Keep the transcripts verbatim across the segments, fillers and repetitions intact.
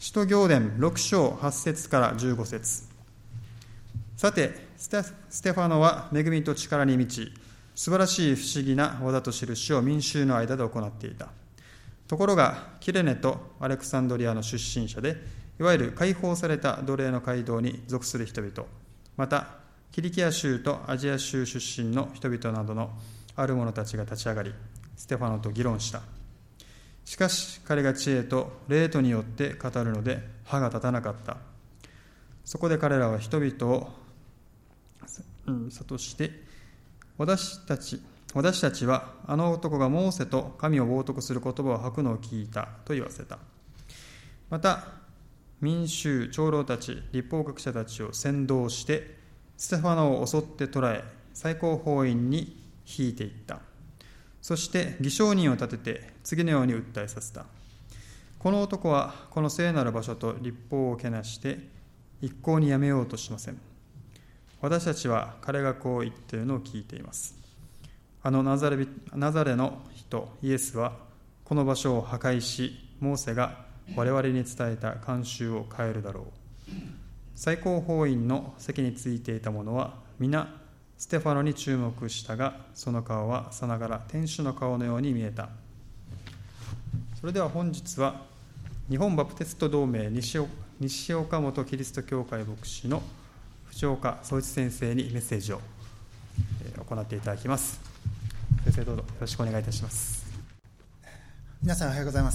使徒行伝ろく章はち節からじゅうご節。さて、ステ、ステファノは恵みと力に満ち、素晴らしい不思議な技と印を民衆の間で行っていた。ところが、キレネとアレクサンドリアの出身者で、いわゆる解放された奴隷の街道に属する人々、また、キリキア州とアジア州出身の人々などのある者たちが立ち上がり、ステファノと議論した。しかし、彼が知恵と霊とによって語るので歯が立たなかった。そこで彼らは人々を諭して、私たち、私たちはあの男がモーセと神を冒涜する言葉を吐くのを聞いたと言わせた。また、民衆、長老たち、立法学者たちを扇動して、ステファノを襲って捕らえ、最高法院に引いていった。そして偽証人を立てて次のように訴えさせた。この男はこの聖なる場所と律法をけなして一向にやめようとしません。私たちは彼がこう言っているのを聞いています。あのナザレ、ナザレの人イエスはこの場所を破壊し、モーセが我々に伝えた慣習を変えるだろう。最高法院の席についていた者は皆ステファノに注目したが、その顔はさながら天使の顔のように見えた。それでは本日は日本バプテスト同盟西岡、西岡本キリスト教会牧師の藤岡総一先生にメッセージを行っていただきます。先生、どうぞよろしくお願いいたします。 皆さんおはようございます。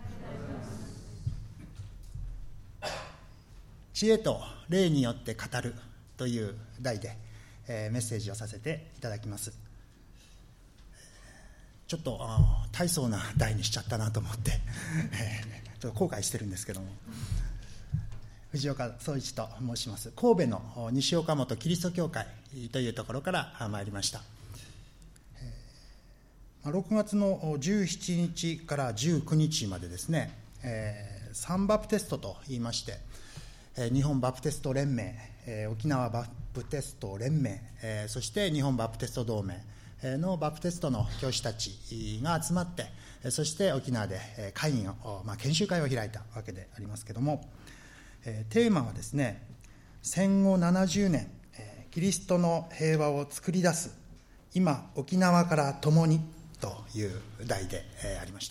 知恵と霊によって語るという題でメッセージをさせていただきます。ちょっと大層な題にしちゃったなと思ってちょっと後悔してるんですけども、藤岡総一と申します。神戸の西岡本キリスト教会というところから参りました。ろくがつのじゅうしちにちからじゅうくにちまでですね、サンバプテストといいまして、日本バプテスト連盟、沖縄バプテスト連盟、そして日本バプテスト同盟のバプテストの教師たちが集まって、そして沖縄で会議を、まあ、研修会を開いたわけでありますけれども、テーマはですね、戦後ななじゅうねんキリストの平和を作り出す今沖縄から共にという題でありました。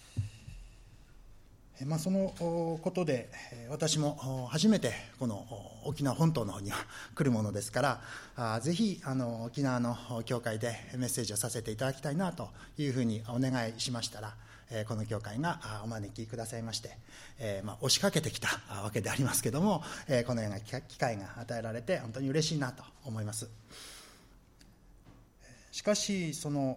まあ、そのことで私も初めてこの沖縄本島の方には来るものですから、ぜひあの沖縄の教会でメッセージをさせていただきたいなというふうにお願いしましたら、この教会がお招きくださいまして、まあ、押しかけてきたわけでありますけども、このような機会が与えられて本当に嬉しいなと思います。しかしその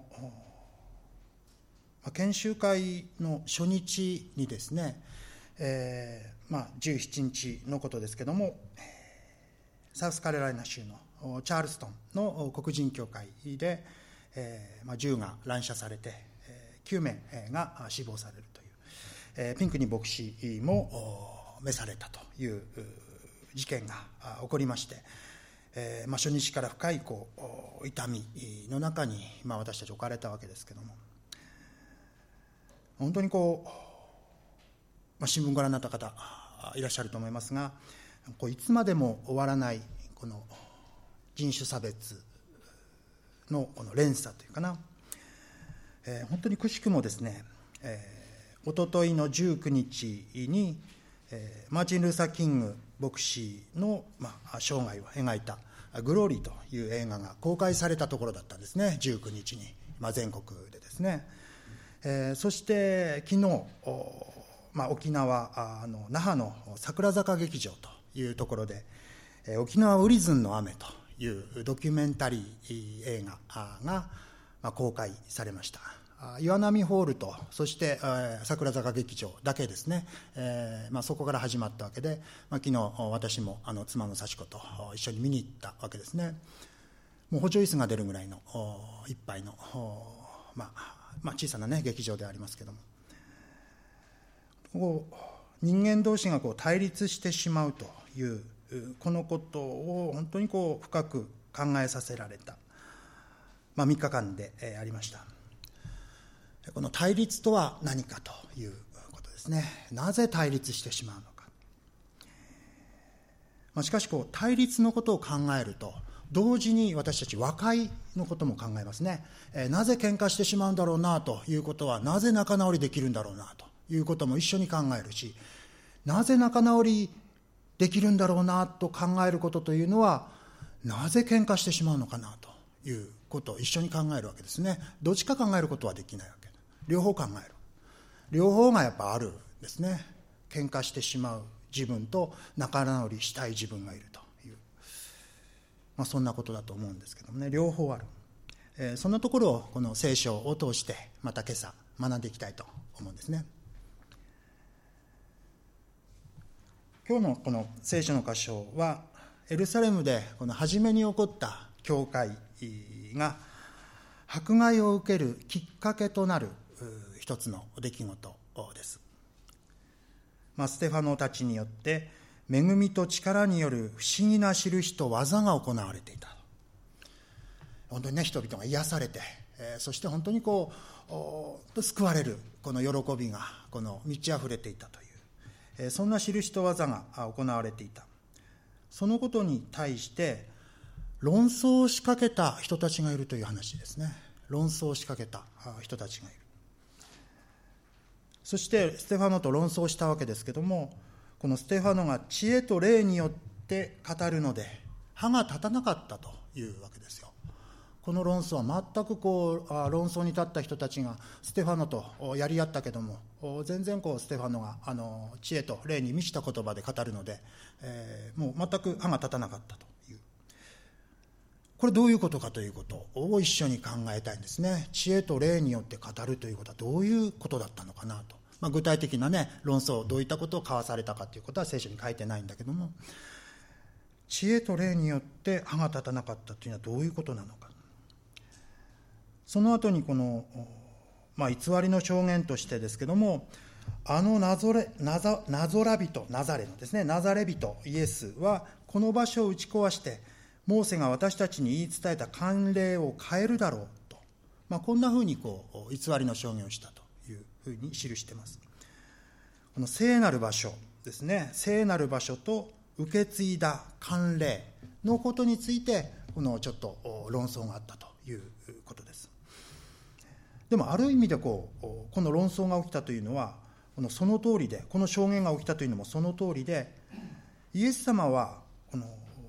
研修会の初日にですね、えーまあ、じゅうしちにちのことですけども、サウスカロライナ州のチャールストンの黒人教会で、えーまあ、銃が乱射されてきゅうめいが死亡されるという、えー、ピンクニ牧師も召されたという事件が起こりまして、えーまあ、初日から深いこう痛みの中に、まあ、私たち置かれたわけですけども、本当にこう、まあ、新聞ご覧になった方いらっしゃると思いますが、こういつまでも終わらないこの人種差別のこの連鎖というかな、えー、本当にくしくもですね、えー、おとといのじゅうくにちに、えー、マーチン・ルーサー・キング牧師の、まあ、生涯を描いたグローリーという映画が公開されたところだったんですね、じゅうくにちに、まあ、全国でですね。えー、そして昨日、まあ、沖縄あの那覇の桜坂劇場というところで、えー、沖縄ウリズンの雨というドキュメンタリー映画が、まあ、公開されました。岩波ホールとそして、えー、桜坂劇場だけですね、えーまあ、そこから始まったわけで、まあ、昨日私もあの妻の幸子と一緒に見に行ったわけですね。もう補助椅子が出るぐらいのいっぱいの、まあまあ、小さな、ね、劇場でありますけども、こう人間同士がこう対立してしまうというこのことを本当にこう深く考えさせられた、まあ、みっかかんでありました。この対立とは何かということですですね。なぜ対立してしまうのか。まあ、しかしこう対立のことを考えると、同時に私たち和解のことも考えますね。えー、なぜ喧嘩してしまうんだろうなということは、なぜ仲直りできるんだろうなということも一緒に考えるし、なぜ仲直りできるんだろうなと考えることというのは、なぜ喧嘩してしまうのかなということを一緒に考えるわけですね。どっちか考えることはできないわけ。両方考える。両方がやっぱあるんですね。喧嘩してしまう自分と仲直りしたい自分がいるという、まあ、そんなことだと思うんですけどもね。両方ある、えー、そんなところをこの聖書を通してまた今朝学んでいきたいと思うんですね。今日のこの聖書の箇所は、エルサレムでこの初めに起こった教会が迫害を受けるきっかけとなる一つの出来事です。まあ、ステファノたちによって恵みと力による不思議な印と技が行われていた。本当にね、人々が癒されて、えー、そして本当にこう救われるこの喜びがこの満ち溢れていたという、えー、そんな印と技が行われていた。そのことに対して論争を仕掛けた人たちがいるという話ですね。論争を仕掛けた人たちがいる。そしてステファノと論争したわけですけども、このステファノが知恵と霊によって語るので歯が立たなかったというわけですよ。この論争は全くこう論争に立った人たちがステファノとやり合ったけども、全然こうステファノがあの知恵と霊に満ちた言葉で語るので、えー、もう全く歯が立たなかったという。これどういうことかということを一緒に考えたいんですね。知恵と霊によって語るということはどういうことだったのかなと。まあ、具体的なね論争、どういったことを交わされたかということは聖書に書いてないんだけども、知恵と霊によって歯が立たなかったというのはどういうことなのか。その後にこの、まあ、偽りの証言としてですけども、あのナゾレナザナゾラ人ナザレのですねナザレ人イエスはこの場所を打ち壊してモーセが私たちに言い伝えた慣例を変えるだろうと、まあ、こんなふうにこう偽りの証言をしたというふうに記しています。この聖なる場所ですね、聖なる場所と受け継いだ慣例のことについてこのちょっと論争があったということです。でもある意味でこうこの論争が起きたというのはこのその通りで、この証言が起きたというのもその通りで、イエス様はこの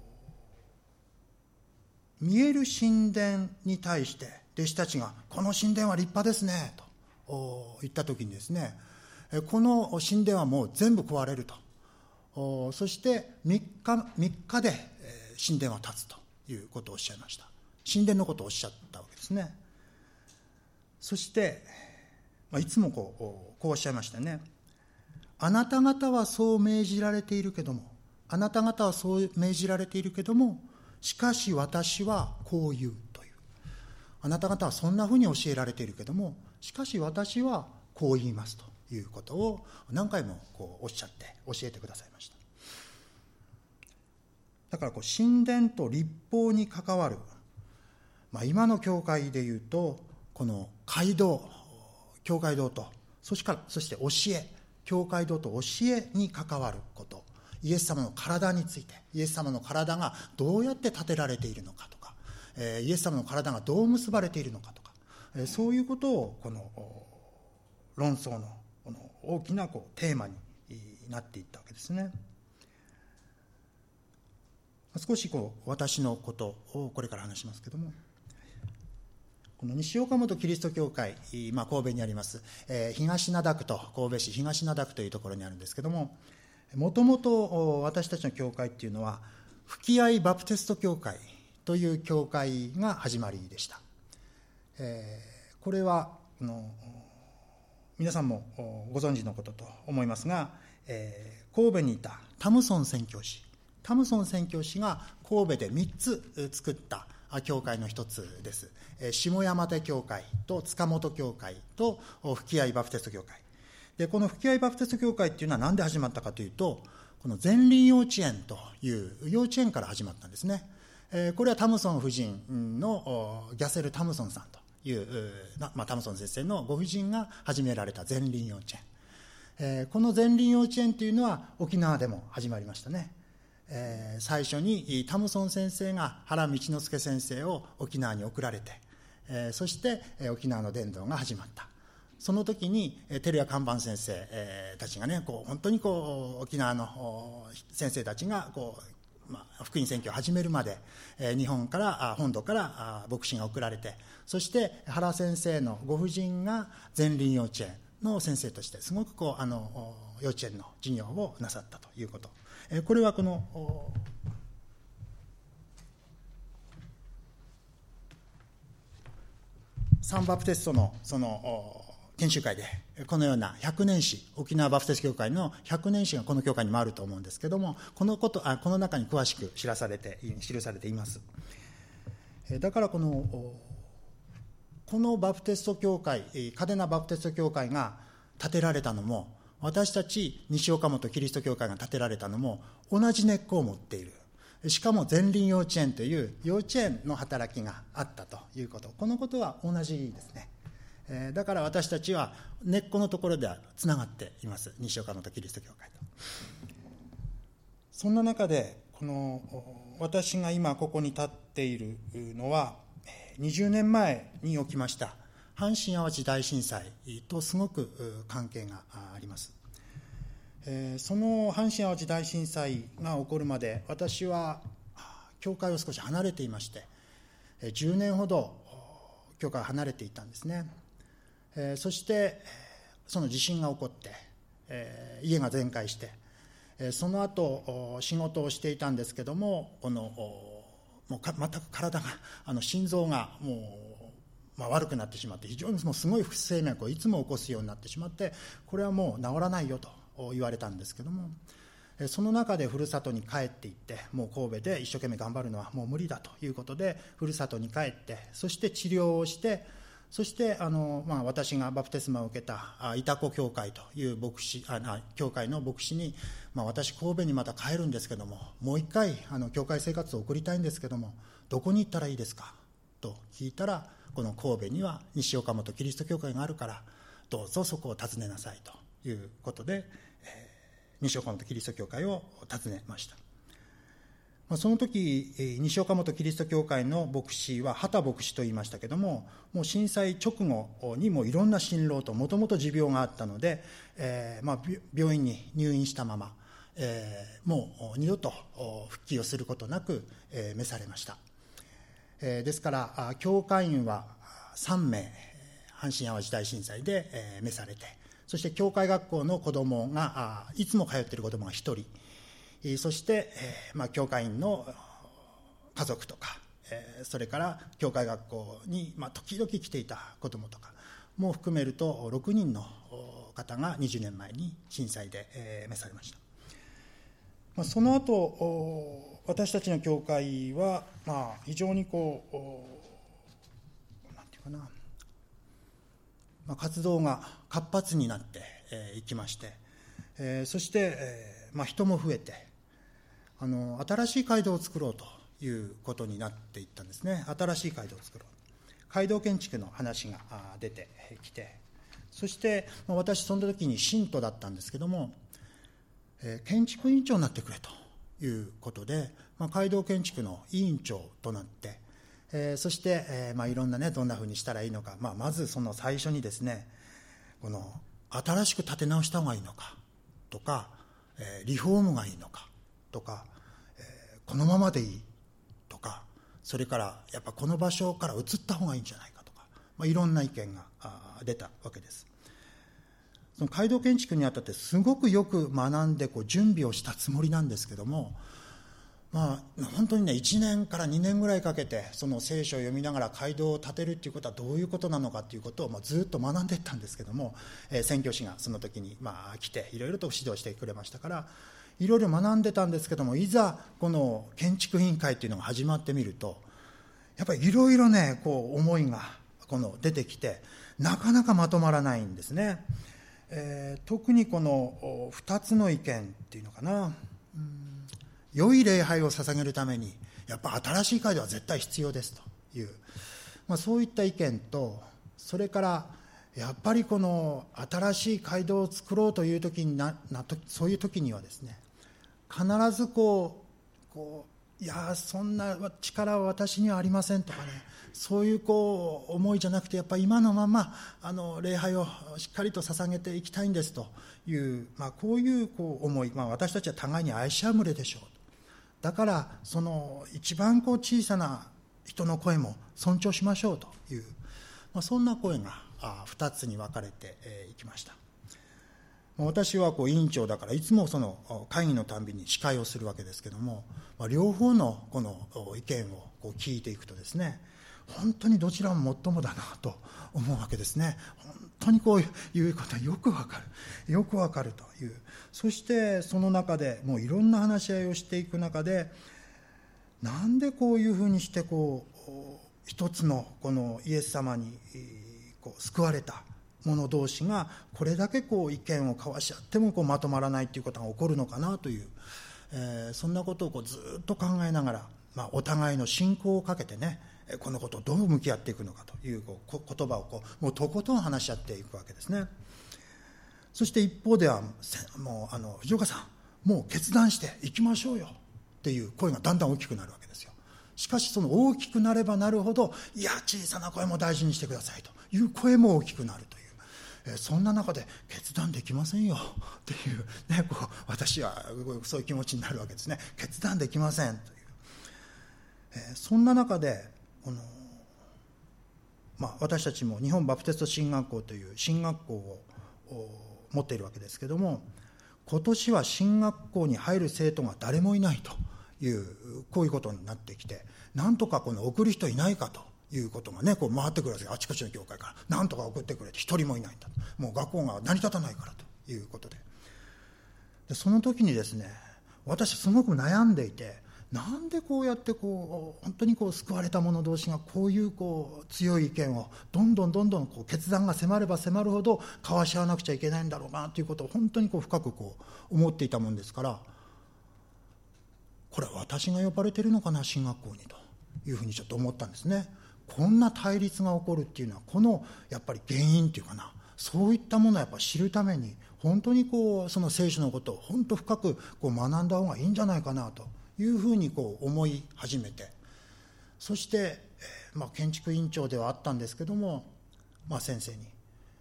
見える神殿に対して弟子たちがこの神殿は立派ですねと言った時にですね、この神殿はもう全部壊れると、そしてみっか、みっかで神殿は建つということをおっしゃいました。神殿のことをおっしゃったわけですね。そして、まあ、いつもこう、こうおっしゃいましたね。あなた方はそう命じられているけども、あなた方はそう命じられているけども、しかし私はこう言うという。あなた方はそんなふうに教えられているけども、しかし私はこう言いますということを何回もこうおっしゃって教えてくださいました。だからこう神殿と律法に関わる、まあ、今の教会でいうとこの街道、教会堂と、そしてからそして教え、教会堂と教えに関わること、イエス様の体について、イエス様の体がどうやって建てられているのかとか、えー、イエス様の体がどう結ばれているのかとか、えー、そういうことをこの論争のこの大きなこうテーマになっていったわけですね。少しこう私のことをこれから話しますけども、この西岡本キリスト教会、まあ、神戸にあります、えー、東灘区と神戸市東灘区というところにあるんですけども、もともと私たちの教会っていうのは吹き合いバプテスト教会という教会が始まりでした。えー、これはあの皆さんもご存知のことと思いますが、えー、神戸にいたタムソン宣教師タムソン宣教師が神戸でみっつ作った教会の一つです。下山手教会と塚本教会と吹合バプテスト教会で、この吹合バプテスト教会っていうのは何で始まったかというと、この善林幼稚園という幼稚園から始まったんですね。これはタムソン夫人のギャセル・タムソンさんという、まあ、タムソン先生のご夫人が始められた善林幼稚えー、この前輪幼稚園というのは沖縄でも始まりましたね。えー、最初にタムソン先生が原道之助先生を沖縄に送られて、えー、そして、えー、沖縄の伝道が始まった。その時に照屋看板先生、えー、たちがね、こう本当にこう沖縄の先生たちがこう、まあ、福音宣教を始めるまで、えー、日本から本土から牧師が送られて、そして原先生のご婦人が前輪幼稚園の先生としてすごくこうあの幼稚園の授業をなさったということ、えー、これはこのサンバプテストのその研修会でこのような百年史、沖縄バプテスト教会の百年史がこの教会にもあると思うんですけども、このことあこの中に詳しく知らされて記されています。だからこのこのバプテスト教会、嘉手納バプテスト教会が建てられたのも、私たち西岡本キリスト教会が建てられたのも同じ根っこを持っている。しかも前輪幼稚園という幼稚園の働きがあったということ、このことは同じですね。えー、だから私たちは根っこのところではつながっています、西岡本キリスト教会と。そんな中でこの私が今ここに立っているのはにじゅうねんまえに起きました阪神・淡路大震災とすごく関係があります。えー、その阪神・淡路大震災が起こるまで私は教会を少し離れていまして、じゅうねんほど教会を離れていたんですね。えー、そしてその地震が起こって、えー、家が全壊して、えー、その後仕事をしていたんですけども、このもうか全く体があの心臓がもう、まあ、悪くなってしまって、非常にもうすごい不整脈をいつも起こすようになってしまって、これはもう治らないよと言われたんですけども、その中でふるさとに帰っていって、もう神戸で一生懸命頑張るのはもう無理だということでふるさとに帰って、そして治療をして、そしてあの、まあ、私がバプテスマを受けた潮来教会という牧師あ教会の牧師に、まあ、私神戸にまた帰るんですけども、もう一回あの教会生活を送りたいんですけども、どこに行ったらいいですかと聞いたら、この神戸には西岡本キリスト教会があるからどうぞそこを訪ねなさいということで、えー、西岡本キリスト教会を訪ねました。その時西岡本キリスト教会の牧師は畑牧師と言いましたけども、もう震災直後にもいろんな心労ともともと持病があったので、えーまあ、病院に入院したまま、えー、もう二度と復帰をすることなく、えー、召されました。えー、ですから教会員はさんめい阪神・淡路大震災で、えー、召されて、そして教会学校の子どもがいつも通っている子どもがひとり、そして、えーまあ、教会員の家族とか、えー、それから教会学校に、まあ、時々来ていた子どもとかも含めるとろくにんの方がにじゅうねんまえに震災で、えー、召されました。まあ、その後私たちの教会は、まあ、非常にこうなんていうかな、まあ、活動が活発になってい、えー、きまして、えー、そして、えーまあ、人も増えて、あの新しい街道を作ろうということになっていったんですね。新しい街道を作ろう、街道建築の話が出てきて、そして私その時に信徒だったんですけども、えー、建築委員長になってくれということで、まあ、街道建築の委員長となって、えー、そして、えーまあ、いろんなねどんなふうにしたらいいのか、まあ、まずその最初にですね、この新しく建て直した方がいいのかとか、えー、リフォームがいいのかとか、えー、このままでいいとか、それからやっぱこの場所から移った方がいいんじゃないかとか、まあ、いろんな意見が出たわけです。その街道建築にあたってすごくよく学んでこう準備をしたつもりなんですけども、まあ、本当にねいちねんからにねんぐらいかけてその聖書を読みながら街道を建てるっていうことはどういうことなのかということを、まあ、ずっと学んでいったんですけども、えー、宣教師がその時に、まあ、来ていろいろと指導してくれましたから、いろいろ学んでたんですけども、いざこの建築委員会というのが始まってみると、やっぱりいろいろねこう思いがこの出てきて、なかなかまとまらないんですね。えー、特にこのふたつの意見っていうのかな、うん、良い礼拝を捧げるためにやっぱ新しい街道は絶対必要ですという、まあ、そういった意見と、それからやっぱりこの新しい街道を作ろうという時にななそういう時にはですね、必ずこうこういやそんな力は私にはありませんとかね、そういうこう思いじゃなくて、やっぱり今のままあの礼拝をしっかりと捧げていきたいんですという、まあ、こういう、こう思い、まあ、私たちは互いに愛し合う群れでしょう。だからその一番こう小さな人の声も尊重しましょうという、まあ、そんな声がふたつに分かれていきました。私はこう委員長だからいつもその会議のたんびに司会をするわけですけども、まあ、両方のこの意見をこう聞いていくとですね、本当にどちらももっともだなと思うわけですね。本当にこういうことはよくわかるよくわかるという、そしてその中でもういろんな話し合いをしていく中で、なんでこういうふうにしてこう一つのこのイエス様にこう救われた者同士がこれだけこう意見を交わし合ってもこうまとまらないということが起こるのかなという、えー、そんなことをこうずっと考えながら、まあ、お互いの信仰をかけてね、このことをどう向き合っていくのかというこう言葉をこうもうとことん話し合っていくわけですね。そして一方ではもうあの藤岡さん、もう決断していきましょうよっていう声がだんだん大きくなるわけですよ。しかしその大きくなればなるほど、いや小さな声も大事にしてくださいという声も大きくなるという、えー、そんな中で決断できませんよっていう、ね、こう私はそういう気持ちになるわけですね。決断できませんという、えー、そんな中でこの、まあ、私たちも日本バプテスト神学校という神学校を持っているわけですけども、今年は神学校に入る生徒が誰もいないという、こういうことになってきて、なんとかこの送る人いないかということがね、こう回ってくるわけです。あちこちの教会からなんとか送ってくれて一人もいないんだ、もう学校が成り立たないからということで、でその時にですね、私すごく悩んでいて、なんでこうやってこう本当にこう救われた者同士がこういうこう強い意見をどんどんどんどんこう決断が迫れば迫るほど交わし合わなくちゃいけないんだろうなということを本当にこう深くこう思っていたもんですから、これは私が呼ばれているのかな神学校にというふうにちょっと思ったんですね。こんな対立が起こるっていうのは、このやっぱり原因っていうかな、そういったものをやっぱ知るために本当にこうその聖書のことを本当深くこう学んだ方がいいんじゃないかなというふうにこう思い始めて、そして、えーまあ、建築委員長ではあったんですけども、まあ、先生に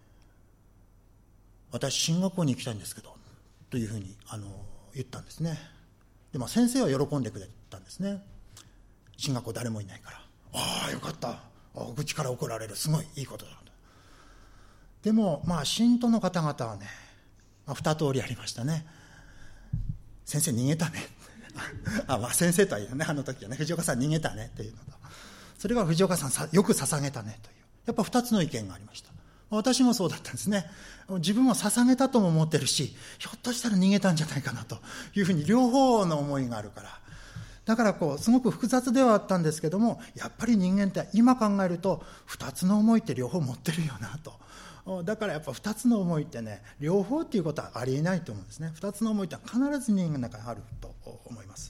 私進学校に行きたいんですけどというふうにあの言ったんですね。で、まあ、先生は喜んでくれたんですね。進学校誰もいないから、ああよかった、あ愚痴から怒られる、すごいいいことだと。でもまあ信徒の方々はね、まあ、二通りありましたね。先生逃げたねあ、まあ、先生とは言うね、あの時はね、藤岡さん逃げたねというのと、それが藤岡さんさよく捧げたねという、やっぱ二つの意見がありました。私もそうだったんですね。自分は捧げたとも思ってるし、ひょっとしたら逃げたんじゃないかなというふうに両方の思いがあるから、だからこうすごく複雑ではあったんですけども、やっぱり人間って今考えると二つの思いって両方持ってるよなと。だからやっぱ二つの思いってね、両方っていうことはありえないと思うんですね。二つの思いって必ず人間の中にあると思います。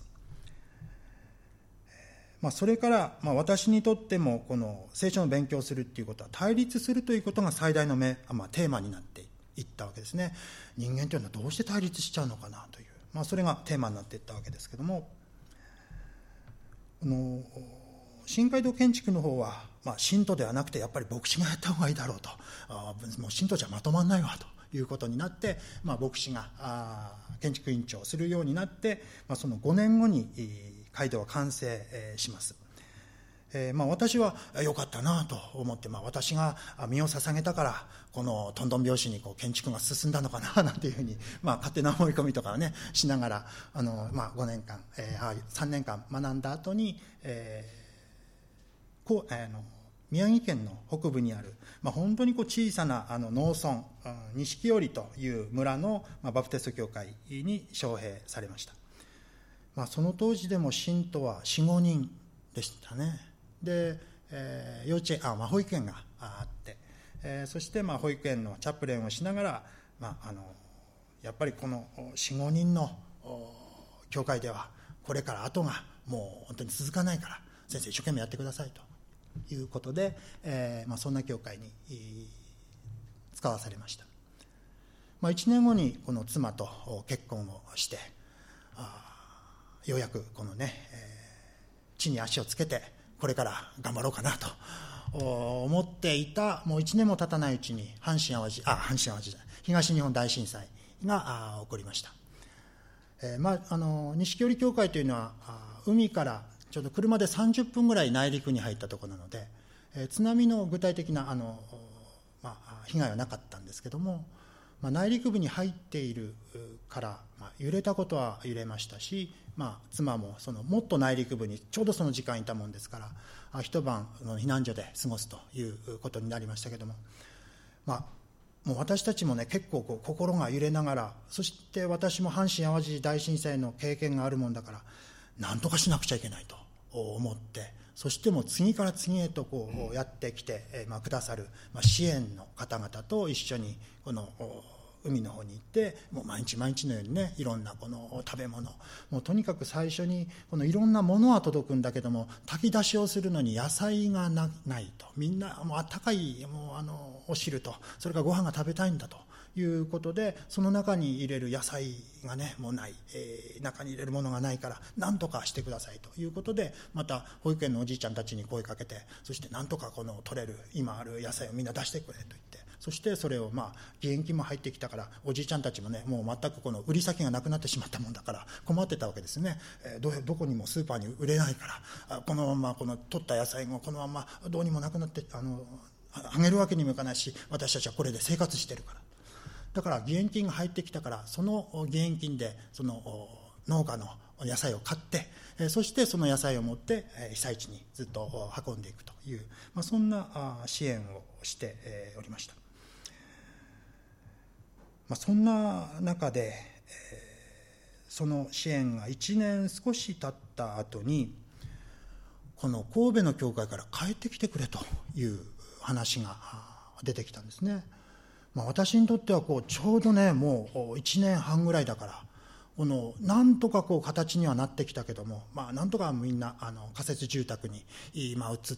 まあ、それから、まあ、私にとってもこの聖書の勉強をするっていうことは対立するということが最大の目、まあ、テーマになっていったわけですね。人間というのはどうして対立しちゃうのかなという、まあ、それがテーマになっていったわけですけども、この新街道建築の方は、まあ、信徒ではなくてやっぱり牧師がやった方がいいだろうと、あもう信徒じゃまとまらないわということになって、まあ、牧師があ建築委員長をするようになって、まあ、そのごねんごに街道は完成します。えーまあ、私は良かったなと思って、まあ、私が身を捧げたからこのトントン拍子にこう建築が進んだのかななんていうふうに、まあ、勝手な思い込みとかをねしながらあの、まあ、ごねんかん、えー、さんねんかん学んだ後に、えー、こうあの宮城県の北部にある、まあ、本当にこう小さなあの農村錦織という村の、まあ、バプテスト教会に招聘されました。まあ、その当時でも信徒は よん、ごにんでしたね。で、えー、幼稚園あ、まあ、保育園があって、えー、そしてまあ保育園のチャプレンをしながら、まあ、あのやっぱりこの よん、ごにんの教会ではこれから後がもう本当に続かないから先生一生懸命やってくださいということで、えーまあ、そんな教会に使わされました。まあ、いちねんごにこの妻と結婚をして、あようやくこのね、えー、地に足をつけてこれから頑張ろうかなと思っていた、もういちねんも経たないうちに阪神・淡路あ阪神・淡路じゃない東日本大震災が起こりました。えーまあ、あの錦織教会というのは海からちょうど車でさんじゅっぷんぐらい内陸に入ったところなので、えー、津波の具体的なあの、まあ、被害はなかったんですけども、まあ、内陸部に入っているから、まあ、揺れたことは揺れましたし、まあ、妻もそのもっと内陸部にちょうどその時間いたもんですから一晩避難所で過ごすということになりましたけども、まあ、もう私たちもね結構こう心が揺れながら、そして私も阪神・淡路大震災の経験があるもんだから何とかしなくちゃいけないと思って、そしてもう次から次へとこうやってきて、えーまあ、くださる、まあ、支援の方々と一緒にこの海の方に行って、もう毎日毎日のようにねいろんなこの食べ物、もうとにかく最初にこのいろんなものは届くんだけども炊き出しをするのに野菜が な, ないとみんなもうあったかいもうあのお汁とそれからご飯が食べたいんだということで、その中に入れる野菜がねもうない、えー、中に入れるものがないから何とかしてくださいということで、また保育園のおじいちゃんたちに声かけて、そして何とかこの取れる今ある野菜をみんな出してくれと言って、そしてそれをまあ義援金も入ってきたからおじいちゃんたちもねもう全くこの売り先がなくなってしまったもんだから困ってたわけですね。えー、ど, どこにもスーパーに売れないからこのままこの取った野菜がこのままどうにもなくなってあのあげるわけにもいかないし、私たちはこれで生活してるから、だから義援金が入ってきたからその義援金でその農家の野菜を買って、そしてその野菜を持って被災地にずっと運んでいくという、まあ、そんな支援をしておりました。まあ、そんな中でその支援がいちねん少し経った後にこの神戸の教会から帰ってきてくれという話が出てきたんですね。まあ、私にとってはこうちょうどねもういちねんはんぐらいだからこのなんとかこう形にはなってきたけども、まあ、なんとかみんなあの仮設住宅に今移って、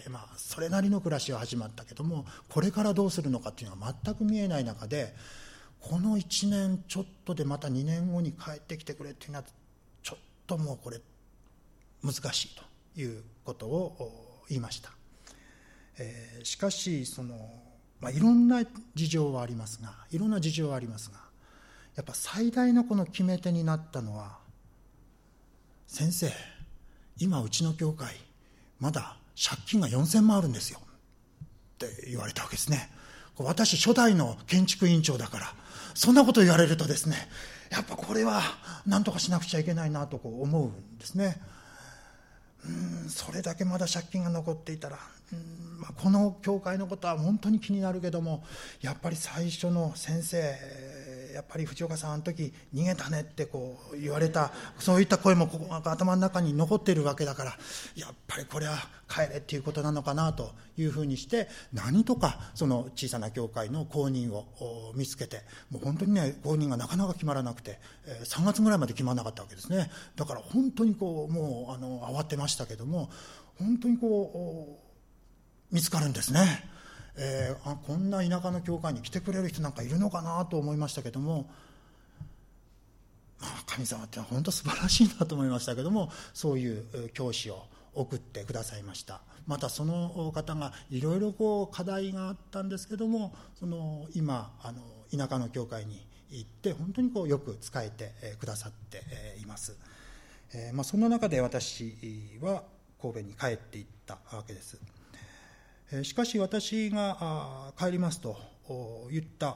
まあ、それなりの暮らしは始まったけども、これからどうするのかっていうのは全く見えない中で、このいちねんちょっとでまたにねんごに帰ってきてくれっていうのはちょっともうこれ難しいということを言いました。えー、しかしその、まあ、いろんな事情はありますがいろんな事情はありますがやっぱ最大のこの決め手になったのは、先生今うちの教会まだ借金がよんせんまんあるんですよって言われたわけですね。私初代の建築委員長だからそんなこと言われるとですね、やっぱこれは何とかしなくちゃいけないなとこう思うんですね。うーんそれだけまだ借金が残っていたら、うーん、まあ、この教会のことは本当に気になるけども、やっぱり最初の先生やっぱり藤岡さんあの時逃げたねってこう言われた、そういった声もここ頭の中に残っているわけだから、やっぱりこれは帰れっていうことなのかなというふうにして、何とかその小さな教会の公認を見つけて、もう本当にね公認がなかなか決まらなくて、さんがつぐらいまで決まらなかったわけですね。だから本当にこうもうあの慌てましたけども、本当にこう見つかるんですね。えー、あこんな田舎の教会に来てくれる人なんかいるのかなと思いましたけども、まあ、神様ってのは本当素晴らしいなと思いましたけども、そういう教師を送ってくださいました。またその方がいろいろこう課題があったんですけども、その今あの田舎の教会に行って本当にこうよく仕えてくださっています。えーまあ、そんな中で私は神戸に帰っていったわけです。しかし私が帰りますと言った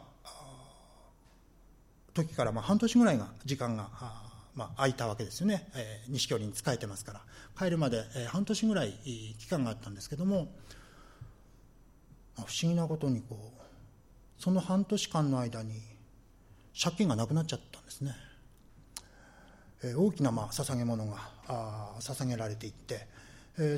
時からまあ半年ぐらいが時間がまあ空いたわけですよね。錦織に仕えてますから帰るまで半年ぐらい期間があったんですけども、不思議なことにこうその半年間の間に借金がなくなっちゃったんですね。大きなまあ捧げ物が捧げられていって、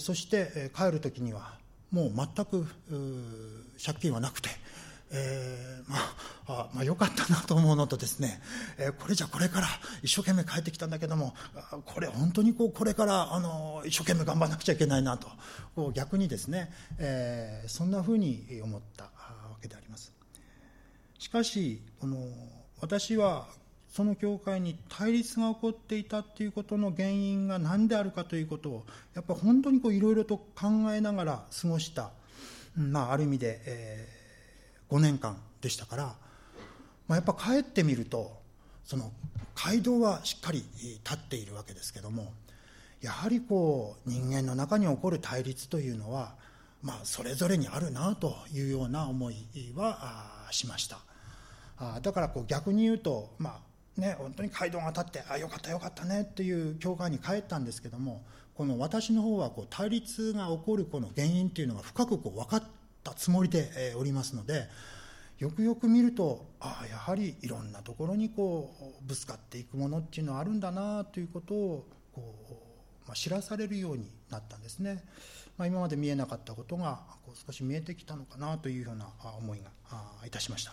そして帰る時にはもう全く借金はなくて、えーまああまあ、よかったなと思うのとですね、えー、これじゃこれから一生懸命帰ってきたんだけども、これ本当にこうこれからあの一生懸命頑張らなくちゃいけないなとこう逆にですね、えー、そんなふうに思ったわけであります。 しかしこの私はその教会に対立が起こっていたということの原因が何であるかということをやっぱり本当にいろいろと考えながら過ごした、まあ、ある意味で、えー、ごねんかんでしたから、まあ、やっぱ帰ってみるとその街道はしっかり立っているわけですけども、やはりこう人間の中に起こる対立というのは、まあ、それぞれにあるなというような思いはしました。だからこう逆に言うと、まあね、本当に街道が立ってあよかったよかったねという教会に帰ったんですけども、この私の方はこう対立が起こるこの原因というのが深くこう分かったつもりでおりますので、よくよく見るとあやはりいろんなところにこうぶつかっていくものっていうのはあるんだなということをこう、まあ、知らされるようになったんですね。まあ、今まで見えなかったことがこう少し見えてきたのかなというような思いがいたしました。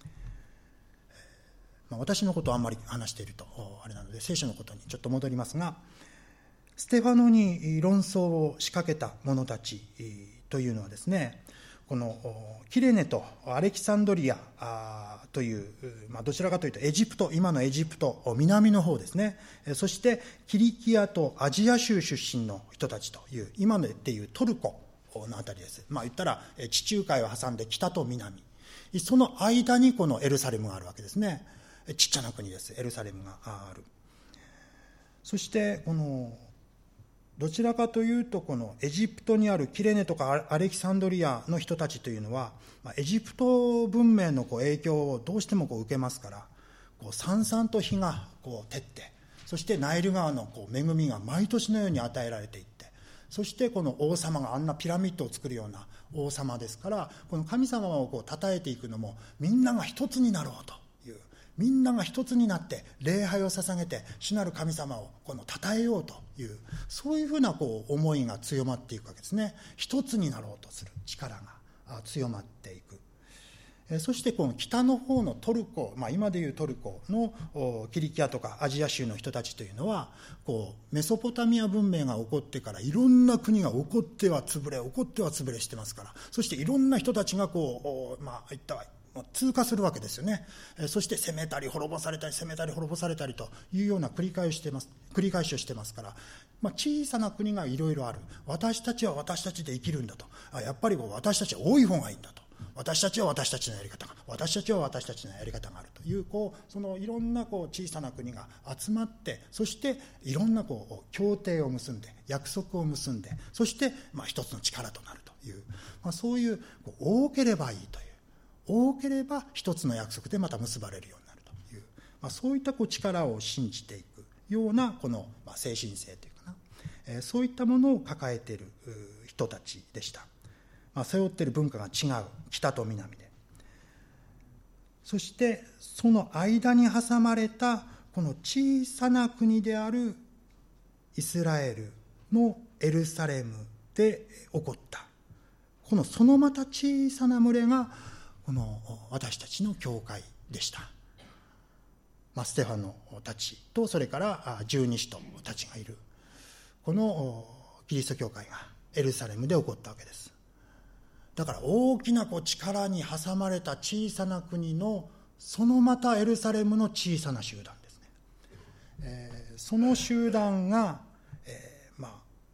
まあ、私のことをあんまり話しているとあれなので聖書のことにちょっと戻りますが、ステファノに論争を仕掛けた者たちというのはですね、このキレネとアレキサンドリアという、まあ、どちらかというとエジプト、今のエジプト南の方ですね、そしてキリキアとアジア州出身の人たちという今のっていうトルコのあたりです。まあ言ったら地中海を挟んで北と南、その間にこのエルサレムがあるわけですね。ちっちゃな国です。エルサレムがある。そしてこのどちらかというとこのエジプトにあるキレネとかアレキサンドリアの人たちというのは、エジプト文明のこう影響をどうしてもこう受けますから、こうさんさんと日がこう照って、そしてナイル川のこう恵みが毎年のように与えられていって、そしてこの王様があんなピラミッドを作るような王様ですから、この神様をこう称えていくのもみんなが一つになろうという、みんなが一つになって礼拝を捧げて主なる神様をこの称えようという、そういうふうなこう思いが強まっていくわけですね。一つになろうとする力が強まっていく。そしてこの北の方のトルコ、まあ、今でいうトルコのキリキアとかアジア州の人たちというのは、こうメソポタミア文明が起こってからいろんな国が起こっては潰れ起こっては潰れしてますから、そしていろんな人たちがこう、まあ、いった通過するわけですよね。そして攻めたり滅ぼされたり攻めたり滅ぼされたりというような繰り返ししてます繰り返しをしてますから、まあ、小さな国がいろいろある。私たちは私たちで生きるんだと、やっぱりこう私たちは多い方がいいんだと、私たちは私たちのやり方が私たちは私たちのやり方があるという、こうそのいろんなこう小さな国が集まって、そしていろんなこう協定を結んで約束を結んで、そしてまあ一つの力となるという、まあ、そういうこう多ければいいという、多ければ一つの約束でまた結ばれるようになるという、まあ、そういったこう力を信じていくようなこのまあ精神性というかな、えー、そういったものを抱えている人たちでした。まあ、背負っている文化が違う、北と南で。そしてその間に挟まれたこの小さな国であるイスラエルのエルサレムで起こったこのそのまた小さな群れがこの私たちの教会でした。まあ、ステファノたちと、それから十二使徒たちがいるこのキリスト教会がエルサレムで起こったわけです。だから大きなこう力に挟まれた小さな国のそのまたエルサレムの小さな集団ですね。えー、その集団が、えー、まあ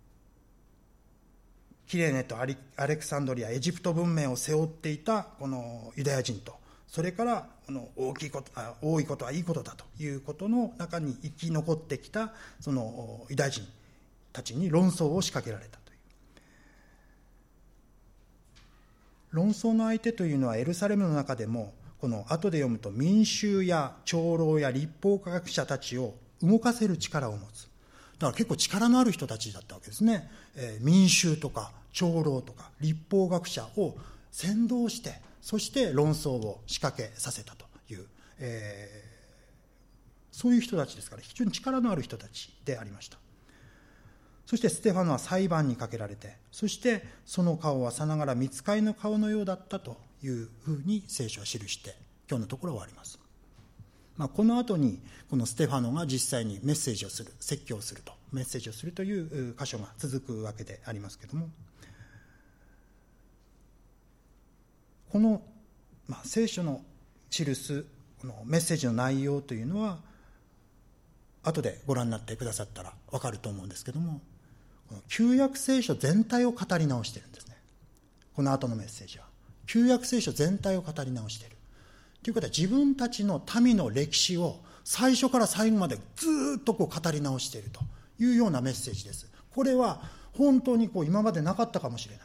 キレネとアレクサンドリア、エジプト文明を背負っていたこのユダヤ人と、それからこの大きいこと、多いことはいいことだということの中に生き残ってきたそのユダヤ人たちに論争を仕掛けられたという。論争の相手というのはエルサレムの中でも、この後で読むと民衆や長老や立法科学者たちを動かせる力を持つ。だから結構力のある人たちだったわけですね。えー、民衆とか長老とか立法学者を先導して、そして論争を仕掛けさせたという、えー、そういう人たちですから、非常に力のある人たちでありました。そしてステファノは裁判にかけられて、そしてその顔はさながら御使いの顔のようだったというふうに聖書は記して今日のところは終わります。まあ、この後にこのステファノが実際にメッセージをする、説教をするとメッセージをするという箇所が続くわけでありますけれども、この、まあ、聖書の記すこのメッセージの内容というのは、後でご覧になってくださったら分かると思うんですけども、この旧約聖書全体を語り直しているんですね。この後のメッセージは旧約聖書全体を語り直しているということは、自分たちの民の歴史を最初から最後までずっとこう語り直しているというようなメッセージです。これは本当にこう今までなかったかもしれない。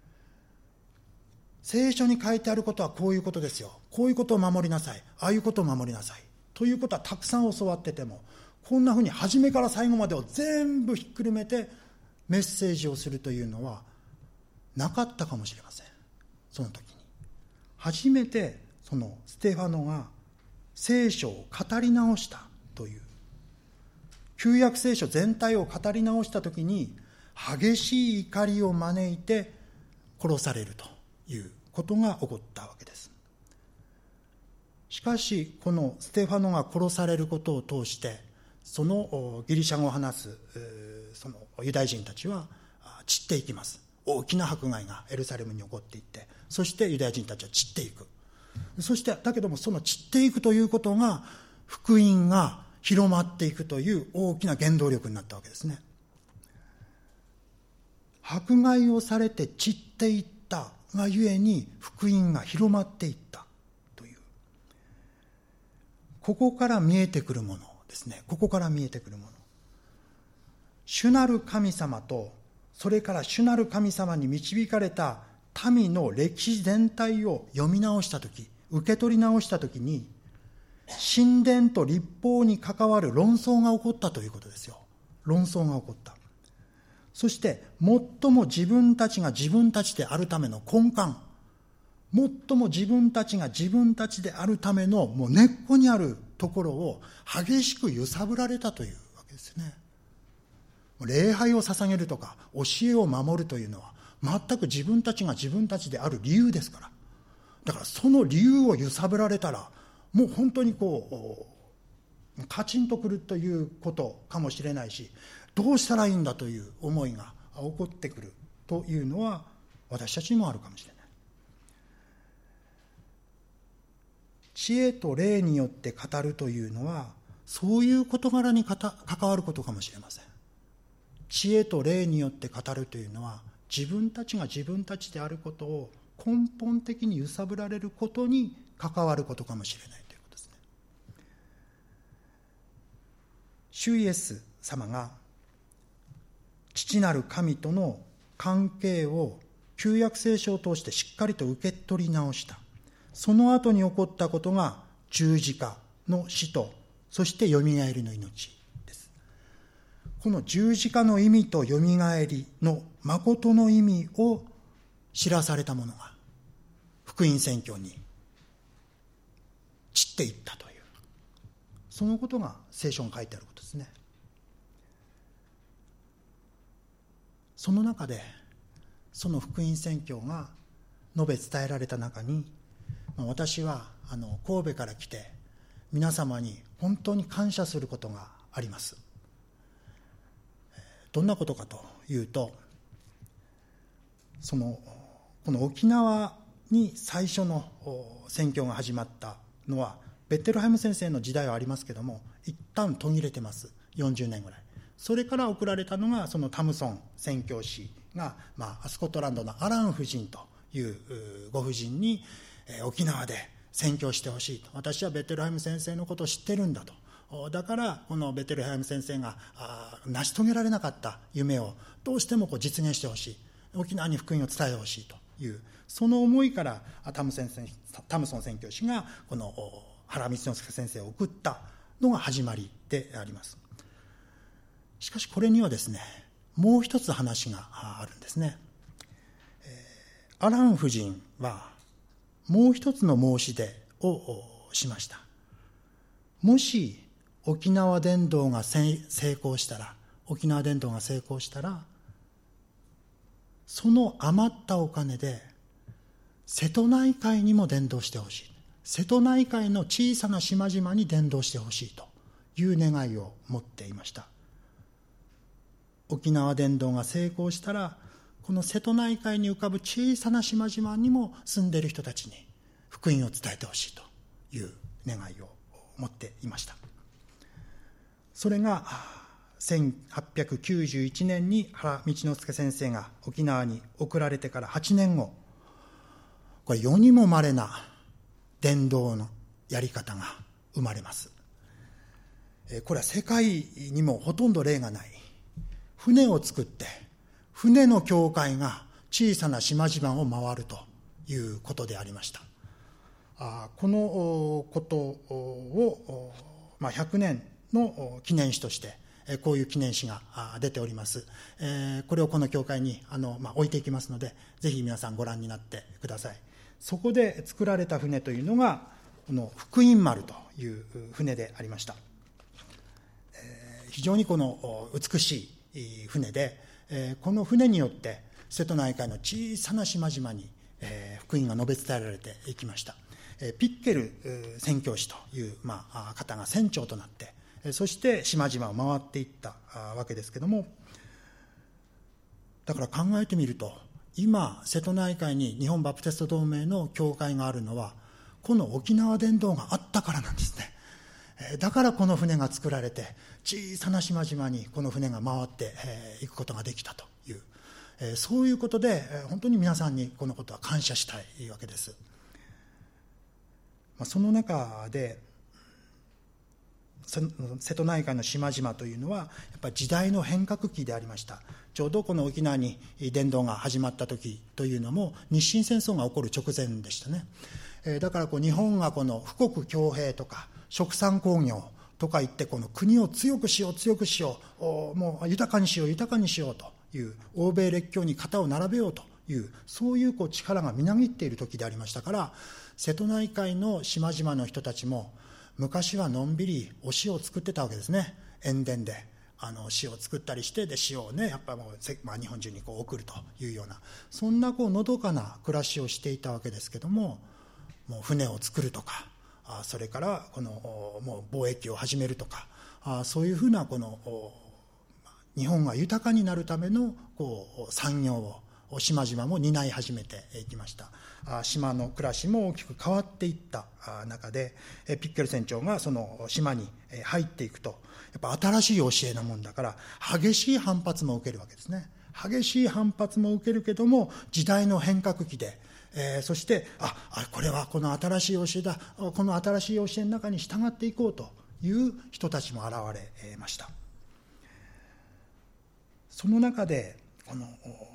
聖書に書いてあることはこういうことですよ、こういうことを守りなさい、ああいうことを守りなさいということはたくさん教わってても、こんなふうに初めから最後までを全部ひっくるめてメッセージをするというのはなかったかもしれません。その時に初めてそのステファノが聖書を語り直したという、旧約聖書全体を語り直した時に激しい怒りを招いて殺されるということが起こったわけです。しかしこのステファノが殺されることを通して、そのギリシャ語を話すそのユダヤ人たちは散っていきます。大きな迫害がエルサレムに起こっていって、そしてユダヤ人たちは散っていく。そしてだけども、その散っていくということが福音が広まっていくという大きな原動力になったわけですね。迫害をされて散っていったがゆえに福音が広まっていったという、ここから見えてくるものですね。ここから見えてくるもの、主なる神様と、それから主なる神様に導かれた民の歴史全体を読み直したとき、受け取り直したときに、神殿と律法に関わる論争が起こったということですよ。論争が起こった。そして最も自分たちが自分たちであるための根幹、最も自分たちが自分たちであるためのもう根っこにあるところを激しく揺さぶられたというわけですね。礼拝を捧げるとか教えを守るというのは全く自分たちが自分たちである理由ですから。だからその理由を揺さぶられたら、もう本当にこうカチンとくるということかもしれないし、どうしたらいいんだという思いが起こってくるというのは私たちにもあるかもしれない。知恵と霊によって語るというのは、そういう事柄に関わることかもしれません。知恵と霊によって語るというのは、自分たちが自分たちであることを根本的に揺さぶられることに関わることかもしれないということですね。主イエス様が父なる神との関係を旧約聖書を通してしっかりと受け取り直した。その後に起こったことが十字架の死と、そしてよみがえりの命です。この十字架の意味とよみがえりの誠の意味を知らされた者が福音宣教に散っていったという、そのことが聖書に書いてあることですね。その中でその福音宣教が述べ伝えられた中に、私はあの神戸から来て皆様に本当に感謝することがあります。どんなことかというと、そのこの沖縄に最初の宣教が始まったのはベッテルハイム先生の時代はありますけども、一旦途切れてます。よんじゅうねんぐらい。それから送られたのがそのタムソン宣教師が、まあ、スコットランドのアラン夫人というご婦人に、えー、沖縄で宣教してほしいと。私はベッテルハイム先生のことを知ってるんだと。だからこのベテルハイム先生が成し遂げられなかった夢をどうしてもこう実現してほしい、沖縄に福音を伝えてほしいという、その思いからタム先生タムソン宣教師がこの原光之助先生を送ったのが始まりであります。しかしこれにはですね、もう一つ話があるんですね。アラン夫人はもう一つの申し出をしました。もし沖縄伝道が成功したら、沖縄伝道が成功したら、その余ったお金で瀬戸内海にも伝道してほしい。瀬戸内海の小さな島々に伝道してほしいという願いを持っていました。沖縄伝道が成功したら、この瀬戸内海に浮かぶ小さな島々にも住んでいる人たちに福音を伝えてほしいという願いを持っていました。それがせんはっぴゃくきゅうじゅういちねんに原道之助先生が沖縄に送られてからはちねんご、これ世にも稀な伝道のやり方が生まれます。これは世界にもほとんど例がない、船を作って船の教会が小さな島々を回るということでありました。このことをひゃくねんの記念誌としてこういう記念誌が出ております。これをこの教会にあの、まあ、置いていきますので、ぜひ皆さんご覧になってください。そこで作られた船というのがこの福音丸という船でありました。非常にこの美しい船で、この船によって瀬戸内海の小さな島々に福音が述べ伝えられていきました。ピッケル宣教師という、まあ、方が船長となって、そして島々を回っていったわけですけども、だから考えてみると、今瀬戸内海に日本バプテスト同盟の教会があるのはこの沖縄伝道があったからなんですね。だからこの船が作られて小さな島々にこの船が回っていくことができたという、そういうことで本当に皆さんにこのことは感謝したいわけです。その中で瀬戸内海の島々というのはやっぱり時代の変革期でありました。ちょうどこの沖縄に伝道が始まった時というのも日清戦争が起こる直前でしたね。だからこう日本がこの富国強兵とか殖産興業とか言ってこの国を強くしよう強くしよう、もう豊かにしよう豊かにしようという欧米列強に肩を並べようというそういうこう力がみなぎっている時でありましたから、瀬戸内海の島々の人たちも昔はのんびりお塩を作ってたわけですね。塩田であの塩を作ったりして、で塩をねやっぱりもう、まあ、日本中にこう送るというような、そんなこうのどかな暮らしをしていたわけですけども、もう船を作るとか、あそれからこのもう貿易を始めるとか、あそういうふうなこの日本が豊かになるためのこう産業を島々も担い始めていきました。島の暮らしも大きく変わっていった中で、ピッケル船長がその島に入っていくと、やっぱ新しい教えなもんだから激しい反発も受けるわけですね。激しい反発も受けるけども、時代の変革期で、えー、そしてああこれはこの新しい教えだ、この新しい教えの中に従っていこうという人たちも現れました。その中でこの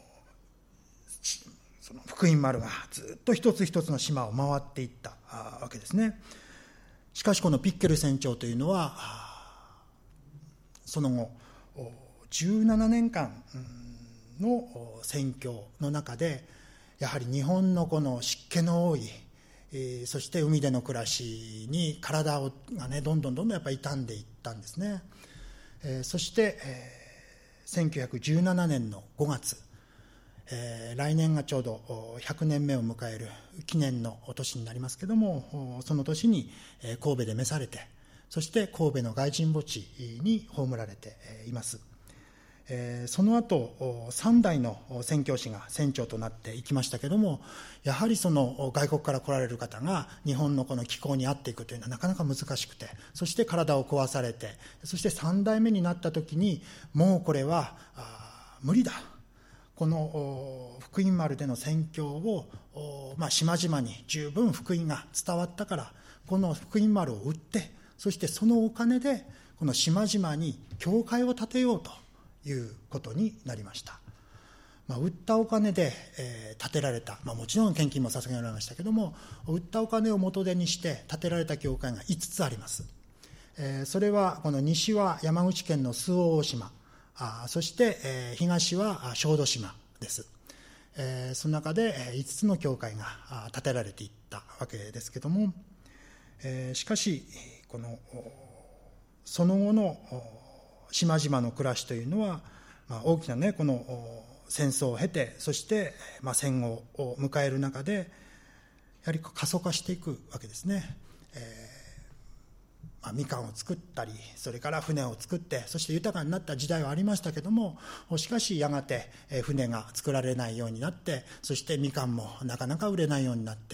その福音丸がずっと一つ一つの島を回っていったわけですね。しかしこのピッケル船長というのはその後じゅうななねんかんの宣教の中でやはり日本のこの湿気の多い、えー、そして海での暮らしに体をがねどんどんどんどんやっぱり傷んでいったんですね。えー、そして、えー、せんきゅうひゃくじゅうななねんのごがつ、えー、来年がちょうどひゃくねんめを迎える記念の年になりますけども、その年に神戸で召されて、そして神戸の外人墓地に葬られています。えー、その後さんだいの宣教師が船長となっていきましたけども、やはりその外国から来られる方が日本のこの気候に合っていくというのはなかなか難しくて、そして体を壊されて、そしてさんだいめになった時にもうこれは無理だ、この福音丸での宣教を、まあ、島々に十分福音が伝わったから、この福音丸を売って、そしてそのお金でこの島々に教会を建てようということになりました。まあ、売ったお金で、えー、建てられた、まあ、もちろん献金も捧げられましたけども、売ったお金を元手にして建てられた教会がいつつあります。えー、それはこの西は山口県の周防大島、あそして、えー、東は小豆島です。えー、その中でいつつの教会が建てられていったわけですけども、えー、しかしこのその後の島々の暮らしというのは、まあ、大きなねこの戦争を経て、そして、まあ、戦後を迎える中でやはり過疎化していくわけですね。えーまあ、みかんを作ったり、それから船を作って、そして豊かになった時代はありましたけども、しかしやがて船が作られないようになって、そしてみかんもなかなか売れないようになって、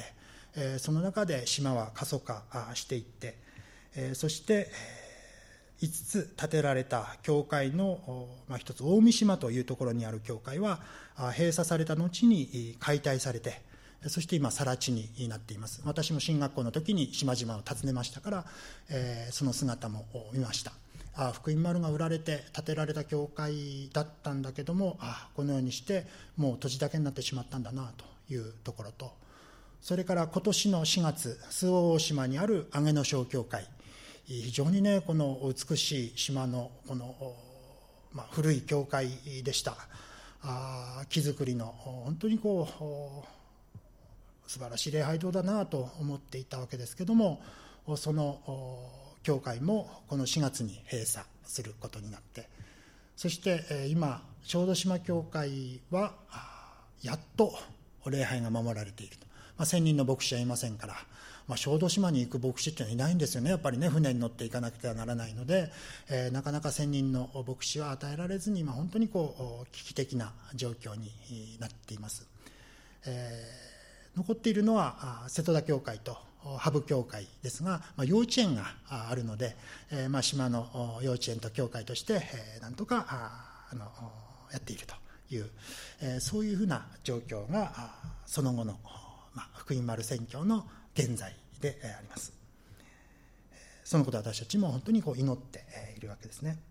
えー、その中で島は過疎化していって、えー、そしていつつ建てられた教会の、まあ、一つ大三島というところにある教会は閉鎖された後に解体されて、そして今更地になっています。私も進学校の時に島々を訪ねましたから、えー、その姿も見ました。あ福音丸が売られて建てられた教会だったんだけども、あこのようにしてもう土地だけになってしまったんだなというところと、それから今年のしがつ周防大島にある上野小教会、非常にねこの美しい島のこの、まあ、古い教会でした。あ木造りの本当にこう素晴らしい礼拝堂だなと思っていたわけですけども、その教会もこのしがつに閉鎖することになって、そして今小豆島教会はやっと礼拝が守られていると。まあ、せんにんの牧師はいませんから、まあ、小豆島に行く牧師っていうのはいないんですよね。やっぱりね船に乗っていかなくてはならないので、えー、なかなかせんにんの牧師は与えられずに、まあ、本当にこう危機的な状況になっています。えー、残っているのは瀬戸田教会とハブ教会ですが、まあ、幼稚園があるので、えーまあ、島の幼稚園と教会として、えー、なんとかああのやっているという、えー、そういうふうな状況がその後の、まあ、福音丸宣教の現在であります。そのことを私たちも本当にこう祈っているわけですね。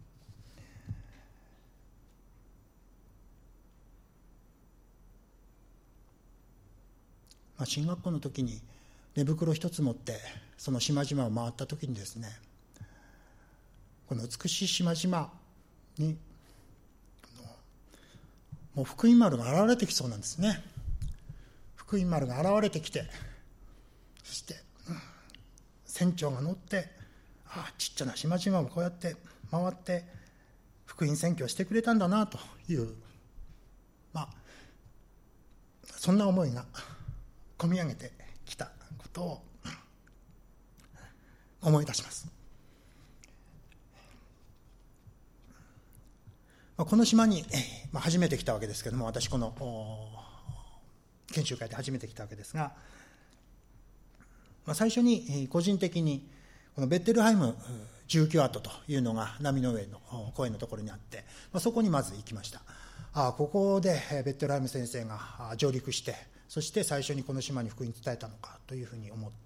まあ、進学校の時に寝袋一つ持ってその島々を回った時にですね、この美しい島々にもう福音丸が現れてきそうなんですね。福音丸が現れてきて、そして、うん、船長が乗ってああちっちゃな島々をこうやって回って福音宣教してくれたんだなという、まあそんな思いが込み上げてきたことを思い出します。この島に初めて来たわけですけども、私この研修会で初めて来たわけですが、最初に個人的にこのベッテルハイム住居跡というのが波の上の公園のところにあって、そこにまず行きました。あここでベッテルハイム先生が上陸して、そして最初にこの島に福音伝えたのかというふうに思って、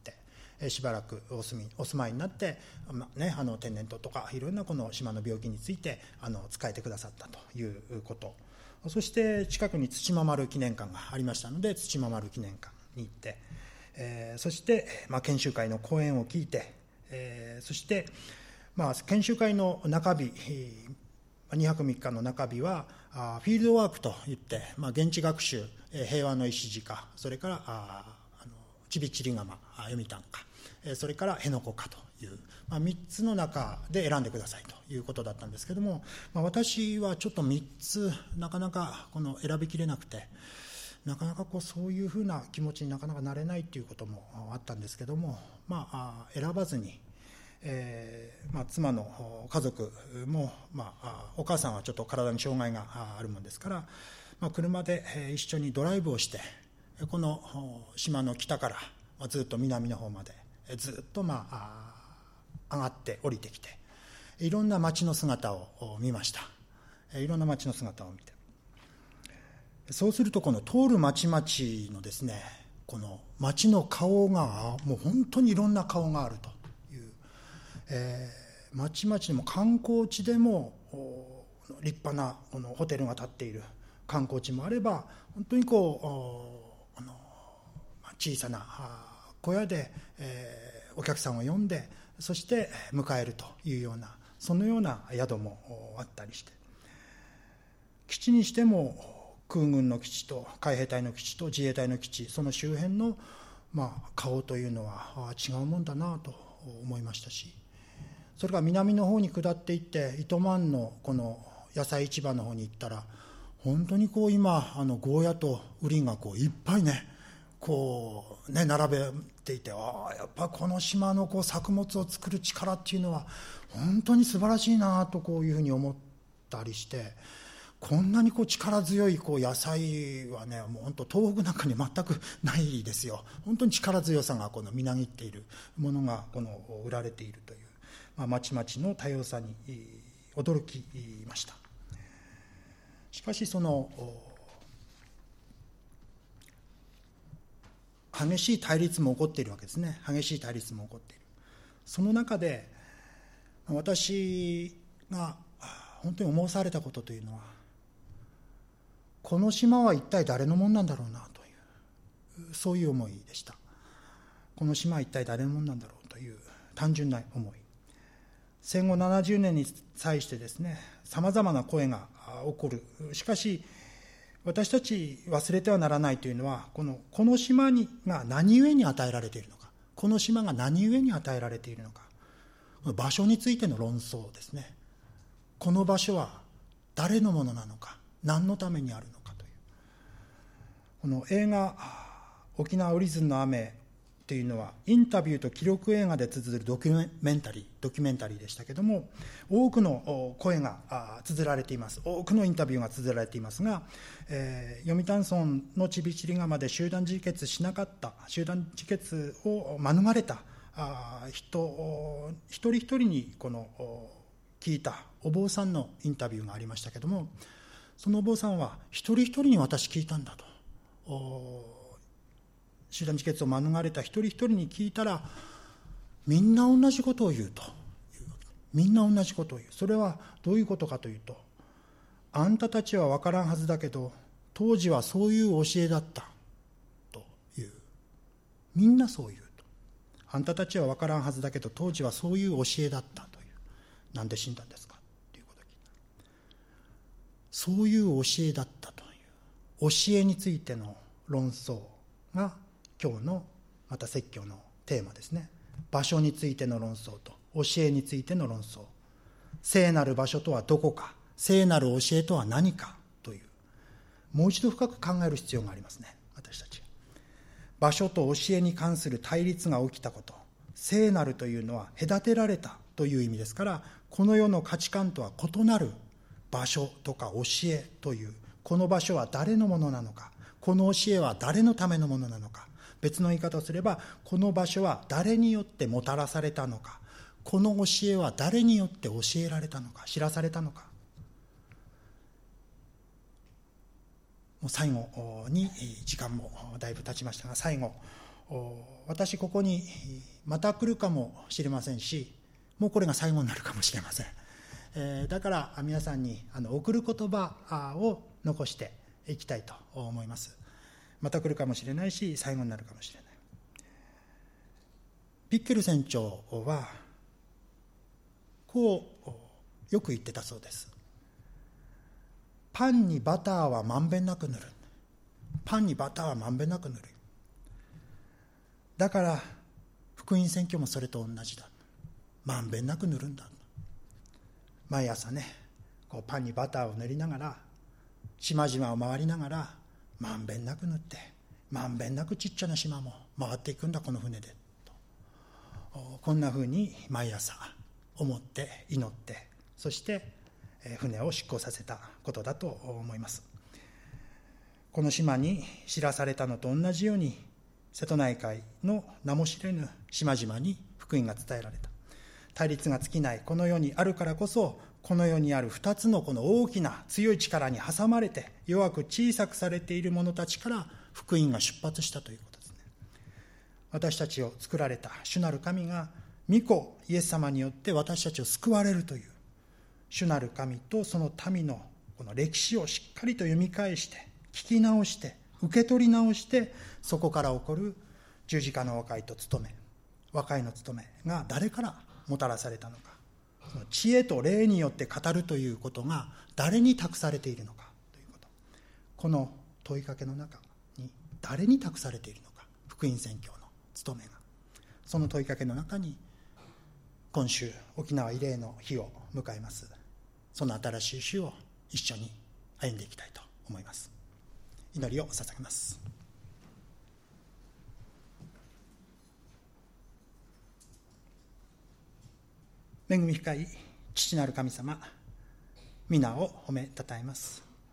しばらくお住みお住まいになって、まあね、あの天然痘とかいろんなこの島の病気についてあの伝えてくださったということ、そして近くに対馬丸記念館がありましたので対馬丸記念館に行って、えー、そして、まあ、研修会の講演を聞いて、えー、そして、まあ、研修会の中日にはくみっかの中日はフィールドワークといって、まあ、現地学習、平和の礎か、それからああのちびちりがま読谷か、それから辺野古かという、まあ、みっつの中で選んでくださいということだったんですけども、まあ、私はちょっとみっつなかなかこの選びきれなくて、なかなかこうそういうふうな気持ちになかなかなれないということもあったんですけども、まあ、選ばずに、えーまあ、妻の家族も、まあ、お母さんはちょっと体に障害があるものですから、まあ、車で一緒にドライブをして、この島の北からずっと南の方までずっと、まあ、上がって降りてきて、いろんな町の姿を見ました。いろんな町の姿を見て、そうするとこの通る町々のですね、この町の顔がもう本当にいろんな顔があるという、えー、町々でも観光地でも立派なこのホテルが建っている観光地もあれば、本当にこうあの小さな小屋で、えー、お客さんを呼んで、そして迎えるというような、そのような宿もあったりして、基地にしても空軍の基地と海兵隊の基地と自衛隊の基地、その周辺の、まあ、顔というのは違うもんだなと思いましたし、それから南の方に下っていって糸満のこの野菜市場の方に行ったら、本当にこう今あのゴーヤとウリがこういっぱいねこうね並べていて、ああやっぱこの島のこう作物を作る力っていうのは本当に素晴らしいなとこういうふうに思ったりして、 こんなにこう力強いこう野菜はね、もう本当東北なんかに全くないですよ。本当に力強さがこのみなぎっているものがこの売られているという、まあ、まちまちの多様さに驚きました。しかしその激しい対立も起こっているわけですね。激しい対立も起こっている。その中で私が本当に思わされたことというのは、この島は一体誰のもんなんだろうなという、そういう思いでした。この島は一体誰のもんなんだろうという単純な思い。戦後ななじゅうねんに際してですね、さまざまな声が起こる。しかし私たち忘れてはならないというのは、このこの島にが何故に与えられているのか、この島が何故に与えられているのか、場所についての論争ですね。この場所は誰のものなのか、何のためにあるのかという、この映画沖縄オリズンの雨というのはインタビューと記録映画で綴るドキュメンタリードキュメンタリーでしたけども、多くの声が綴られています。多くのインタビューが綴られていますが、えー、読谷村のチビチリガマで集団自決しなかった、集団自決を免れたあ人一人一人にこの聞いたお坊さんのインタビューがありましたけども、そのお坊さんは一人一人に私聞いたんだと、集団自決を免れた一人一人に聞いたら、みんな同じことを言うという、みんな同じことを言う。それはどういうことかというと、あんたたちは分からんはずだけど当時はそういう教えだったという、みんなそう言うと。あんたたちは分からんはずだけど当時はそういう教えだったという。なんで死んだんですかということを聞いた。そういう教えだったという教えについての論争が今日のまた説教のテーマですね。場所についての論争と教えについての論争。聖なる場所とはどこか、聖なる教えとは何かという、もう一度深く考える必要がありますね。私たち場所と教えに関する対立が起きたこと、聖なるというのは隔てられたという意味ですから、この世の価値観とは異なる場所とか教えという、この場所は誰のものなのか、この教えは誰のためのものなのか、別の言い方をすれば、この場所は誰によってもたらされたのか、この教えは誰によって教えられたのか、知らされたのか。もう最後に時間もだいぶ経ちましたが、最後、私ここにまた来るかもしれませんし、もうこれが最後になるかもしれません。えー、だから皆さんにあの送る言葉を残していきたいと思います。また来るかもしれないし、最後になるかもしれない。ピッケル船長はこうよく言ってたそうです。パンにバターはまんべんなく塗る。パンにバターはまんべんなく塗る。だから福音宣教もそれと同じだ。まんべんなく塗るんだ。毎朝ね、こうパンにバターを塗りながら、島々を回りながら、まんべんなく塗って、まんべんなくちっちゃな島も回っていくんだ、この船でと。こんなふうに毎朝思って祈って、そして船を出港させたことだと思います。この島に知らされたのと同じように、瀬戸内海の名も知れぬ島々に福音が伝えられた。対立が尽きないこの世にあるからこそ、この世にある二つのこの大きな強い力に挟まれて弱く小さくされている者たちから福音が出発したということですね。私たちを作られた主なる神が御子イエス様によって私たちを救われるという、主なる神とその民のこの歴史をしっかりと読み返して聞き直して受け取り直して、そこから起こる十字架の和解と務め、和解の務めが誰からもたらされたのか、その知恵と霊によって語るということが誰に託されているのかということ、この問いかけの中に誰に託されているのか、福音宣教の務めが、その問いかけの中に今週沖縄慰霊の日を迎えます。その新しい週を一緒に歩んでいきたいと思います。祈りを捧げます。恵み深い父なる神様、皆を褒めたたえます。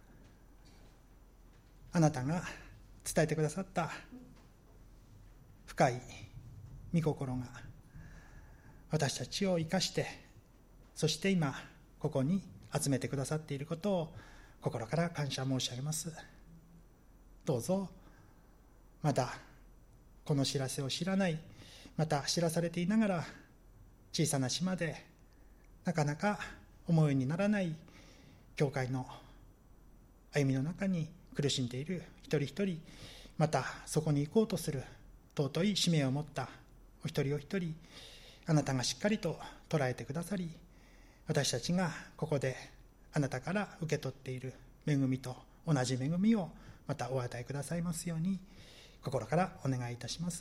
あなたが伝えてくださった深い御心が私たちを生かして、そして今ここに集めてくださっていることを心から感謝申し上げます。どうぞまだこの知らせを知らない、また知らされていながら小さな島でなかなか思うようにならない教会の歩みの中に苦しんでいる一人一人、またそこに行こうとする尊い使命を持ったお一人お一人、あなたがしっかりと捉えてくださり、私たちがここであなたから受け取っている恵みと同じ恵みをまたお与えくださいますように心からお願いいたします。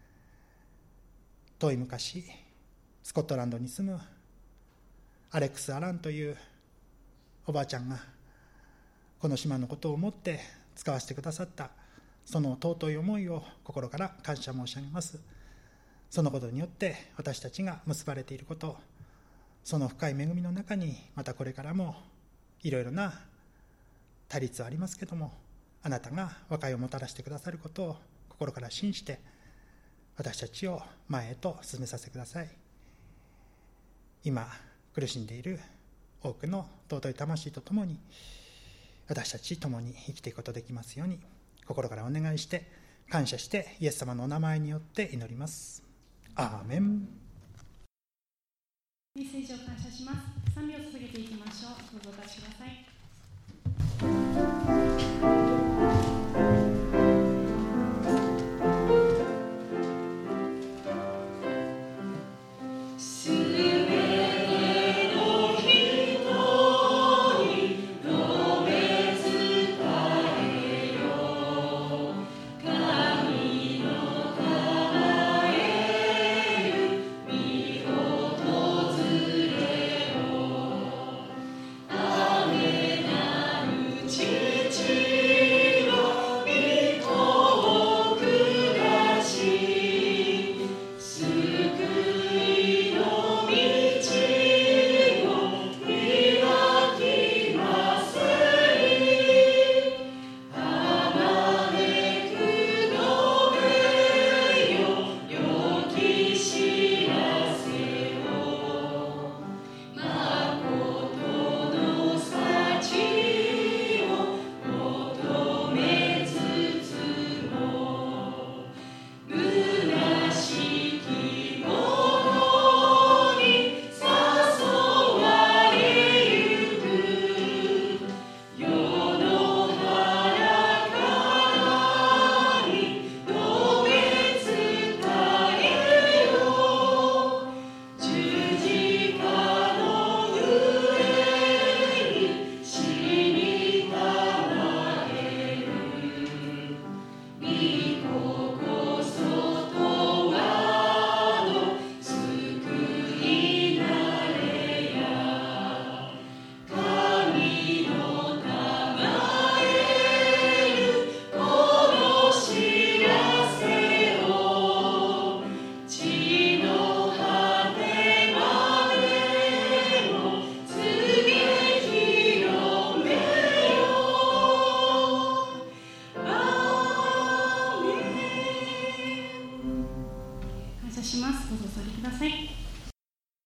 遠い昔スコットランドに住むアレックス・アランというおばあちゃんがこの島のことを思って使わせてくださった、その尊い思いを心から感謝申し上げます。そのことによって私たちが結ばれていること、その深い恵みの中にまたこれからもいろいろな対立はありますけども、あなたが和解をもたらしてくださることを心から信じて私たちを前へと進めさせてください。今苦しんでいる多くの尊い魂とともに私たち共に生きていくことができますように心からお願いして感謝してイエス様のお名前によって祈ります。アーメン。 メッセージを感謝します。賛美を続けていきましょう。どうぞお立ちください。